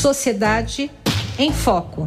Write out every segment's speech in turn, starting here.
Sociedade em Foco.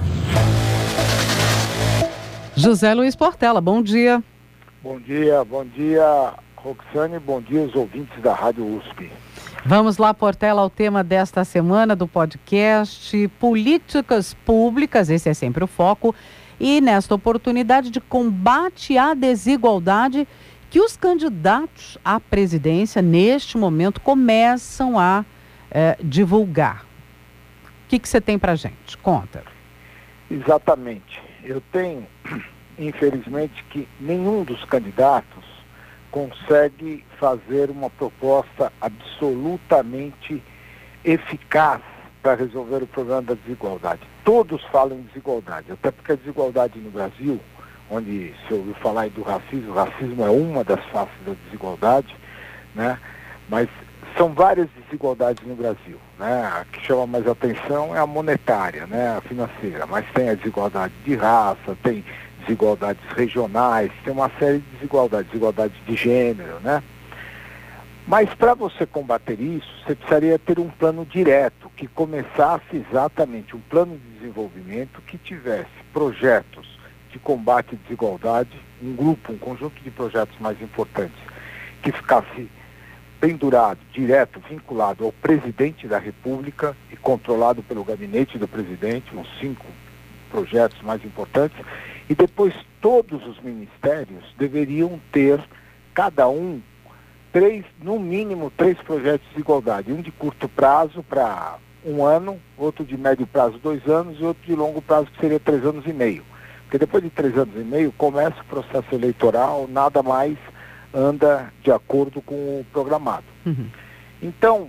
José Luiz Portela, bom dia. Bom dia, Roxane, bom dia aos ouvintes da Rádio USP. Vamos lá, Portela, ao tema desta semana do podcast Políticas Públicas, esse é sempre o foco, e nesta oportunidade de combate à desigualdade que os candidatos à presidência, neste momento, começam a divulgar. O que você tem pra gente? Conta. Exatamente. Eu tenho, infelizmente, que nenhum dos candidatos consegue fazer uma proposta absolutamente eficaz para resolver o problema da desigualdade. Todos falam em desigualdade, até porque a desigualdade no Brasil, onde se ouviu falar aí do racismo, o racismo é uma das faces da desigualdade, né? Mas são várias desigualdades no Brasil, né? A que chama mais atenção é a monetária, né? A financeira, mas tem a desigualdade de raça, tem desigualdades regionais, tem uma série de desigualdades de gênero, né? Mas para você combater isso, você precisaria ter um plano direto, que começasse exatamente um plano de desenvolvimento que tivesse projetos de combate à desigualdade, um conjunto de projetos mais importantes, que ficasse pendurado, direto, vinculado ao presidente da República e controlado pelo gabinete do presidente, uns 5 projetos mais importantes, e depois todos os ministérios deveriam ter, cada um, no mínimo 3 projetos de igualdade, um de curto prazo para 1 ano, outro de médio prazo 2 anos e outro de longo prazo que seria 3 anos e meio. Porque depois de 3 anos e meio começa o processo eleitoral, nada mais anda de acordo com o programado. Uhum. Então,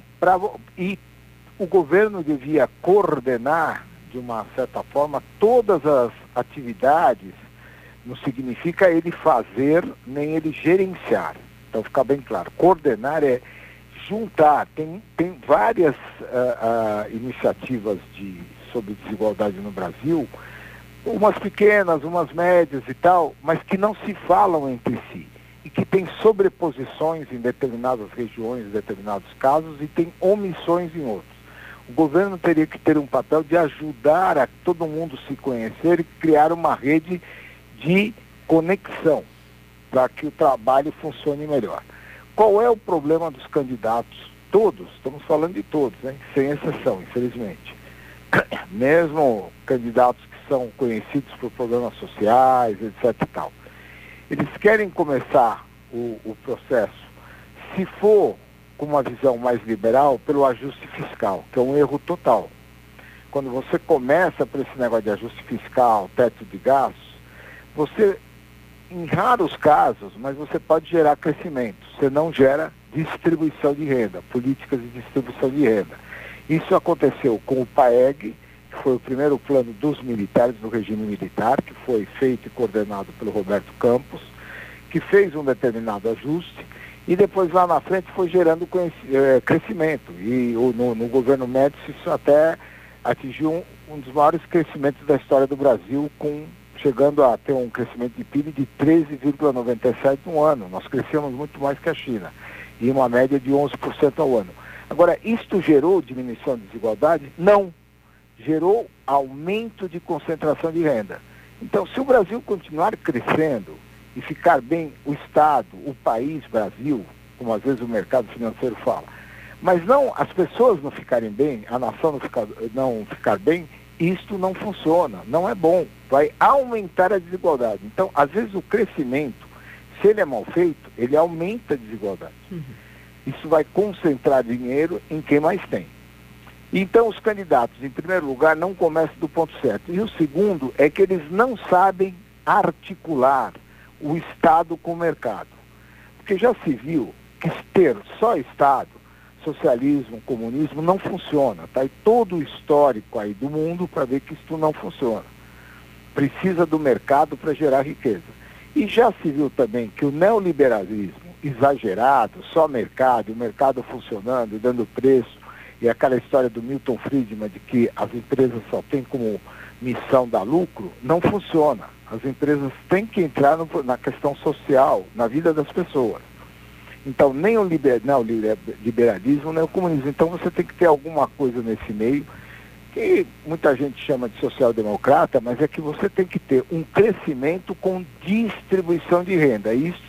o governo devia coordenar, de uma certa forma, todas as atividades, não significa ele fazer, nem ele gerenciar. Então, fica bem claro, coordenar é juntar, tem várias iniciativas sobre desigualdade no Brasil, umas pequenas, umas médias e tal, mas que não se falam entre si. E que tem sobreposições em determinadas regiões, em determinados casos, e tem omissões em outros. O governo teria que ter um papel de ajudar a todo mundo se conhecer e criar uma rede de conexão para que o trabalho funcione melhor. Qual é o problema dos candidatos? Todos, estamos falando de todos, hein? Sem exceção, infelizmente. Mesmo candidatos que são conhecidos por problemas sociais, etc. e tal. Eles querem começar o processo, se for com uma visão mais liberal, pelo ajuste fiscal, que é um erro total. Quando você começa por esse negócio de ajuste fiscal, teto de gastos, você, em raros casos, mas você pode gerar crescimento, você não gera distribuição de renda, políticas de distribuição de renda. Isso aconteceu com o PAEG, que foi o primeiro plano dos militares, do regime militar, que foi feito e coordenado pelo Roberto Campos, que fez um determinado ajuste, e depois lá na frente foi gerando crescimento. E no governo Médici isso até atingiu um dos maiores crescimentos da história do Brasil, chegando a ter um crescimento de PIB de 13,97 no ano. Nós crescemos muito mais que a China, e uma média de 11% ao ano. Agora, isto gerou diminuição de desigualdade? Não. Gerou aumento de concentração de renda. Então, se o Brasil continuar crescendo e ficar bem o Estado, o país, Brasil, como às vezes o mercado financeiro fala, mas não as pessoas não ficarem bem, a nação não ficar bem, isto não funciona, não é bom, vai aumentar a desigualdade. Então, às vezes o crescimento, se ele é mal feito, ele aumenta a desigualdade. Uhum. Isso vai concentrar dinheiro em quem mais tem. Então, os candidatos, em primeiro lugar, não começam do ponto certo. E o segundo é que eles não sabem articular o Estado com o mercado. Porque já se viu que ter só Estado, socialismo, comunismo, não funciona. Está aí todo o histórico aí do mundo para ver que isso não funciona. Precisa do mercado para gerar riqueza. E já se viu também que o neoliberalismo exagerado, só mercado, o mercado funcionando, dando preço, e aquela história do Milton Friedman de que as empresas só têm como missão dar lucro, não funciona. As empresas têm que entrar na questão social, na vida das pessoas. Então, nem o neoliberalismo, nem o comunismo. Então, você tem que ter alguma coisa nesse meio que muita gente chama de social-democrata, mas é que você tem que ter um crescimento com distribuição de renda.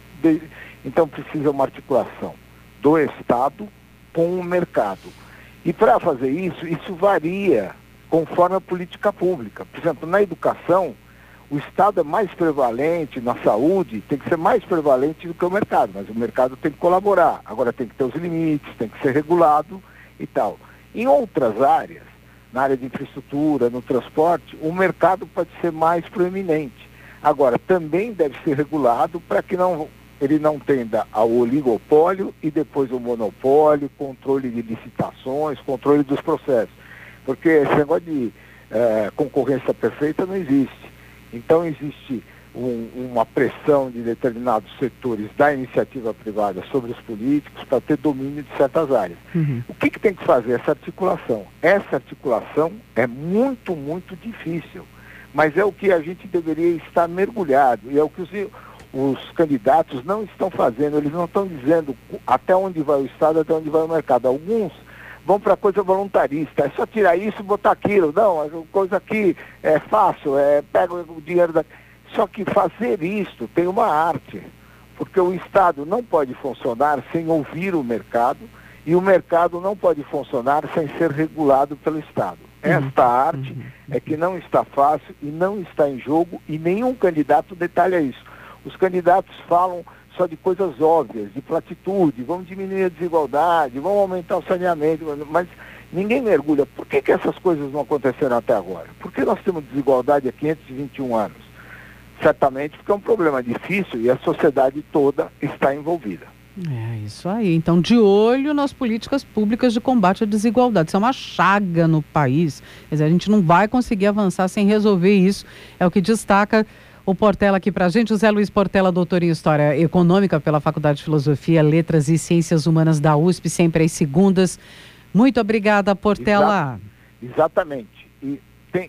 Então precisa uma articulação do Estado com o mercado. E para fazer isso varia conforme a política pública. Por exemplo, na educação, o Estado é mais prevalente, na saúde tem que ser mais prevalente do que o mercado, mas o mercado tem que colaborar. Agora tem que ter os limites, tem que ser regulado e tal. Em outras áreas, na área de infraestrutura, no transporte, o mercado pode ser mais proeminente. Agora, também deve ser regulado para que ele não tenda ao oligopólio e depois ao monopólio, controle de licitações, controle dos processos. Porque esse negócio de concorrência perfeita não existe. Então existe uma pressão de determinados setores da iniciativa privada sobre os políticos para ter domínio de certas áreas. Uhum. O que tem que fazer? Essa articulação. Essa articulação é muito, muito difícil, mas é o que a gente deveria estar mergulhado, e é o que os candidatos não estão fazendo. Eles não estão dizendo até onde vai o Estado, até onde vai o mercado. Alguns vão para coisa voluntarista, é só tirar isso e botar aquilo. Não, a coisa aqui é fácil, pega o dinheiro da... Só que fazer isso tem uma arte, porque o Estado não pode funcionar sem ouvir o mercado, e o mercado não pode funcionar sem ser regulado pelo Estado. Esta arte é que não está fácil e não está em jogo, e nenhum candidato detalha isso. Os candidatos falam só de coisas óbvias, de platitude, vamos diminuir a desigualdade, vamos aumentar o saneamento, mas ninguém mergulha. Por que essas coisas não aconteceram até agora? Por que nós temos desigualdade há 521 anos? Certamente porque é um problema difícil e a sociedade toda está envolvida. É isso aí. Então, de olho nas políticas públicas de combate à desigualdade. Isso é uma chaga no país. Quer dizer, a gente não vai conseguir avançar sem resolver isso. É o que destaca o Portela aqui pra gente. José Luiz Portela, doutor em História Econômica pela Faculdade de Filosofia, Letras e Ciências Humanas da USP, sempre às segundas. Muito obrigada, Portela. Exatamente. E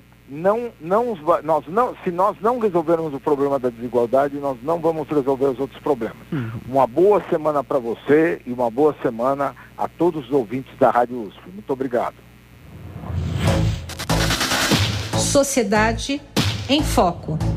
se nós não resolvermos o problema da desigualdade, nós não vamos resolver os outros problemas. Uma boa semana para você e uma boa semana a todos os ouvintes da Rádio USP. Muito obrigado. Sociedade em Foco.